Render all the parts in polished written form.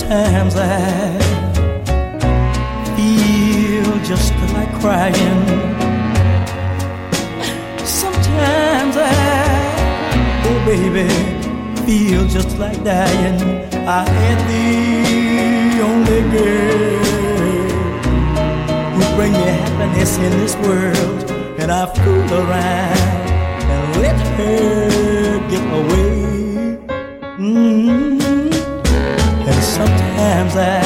Sometimes I feel just like crying. Sometimes oh baby, feel just like dying. I had the only girl who bring me happiness in this world, and I fooled around and let her get away. And sometimes I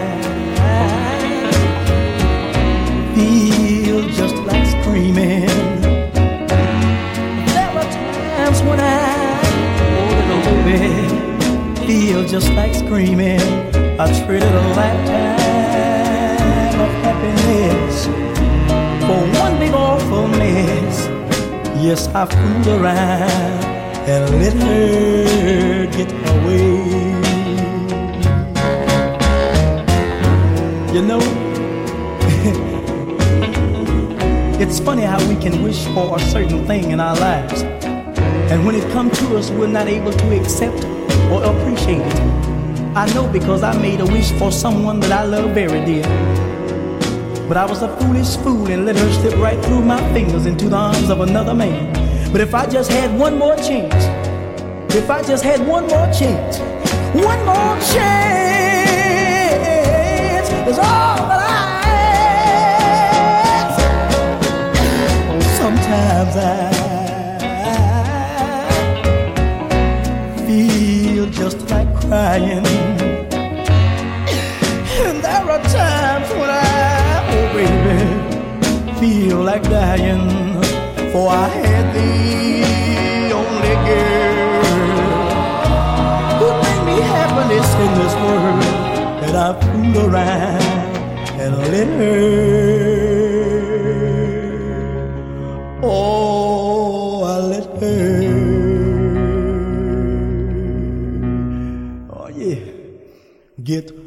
feel just like screaming. There are times when oh little baby, feel just like screaming. I traded a lifetime of happiness for one big awful mess. Yes, I fooled around and let her get away. You know, it's funny how we can wish for a certain thing in our lives, and when it comes to us, we're not able to accept or appreciate it. I know because I made a wish for someone that I love very dear, but I was a foolish fool and let her slip right through my fingers into the arms of another man. But if I just had one more chance, if I just had one more chance, one more chance is all that I ask. Sometimes I feel just like crying, and there are times when oh baby, feel like dying. For I had the only girl who bring me happiness in this world, and I fooled around and let her. Oh, I let her. Oh yeah, get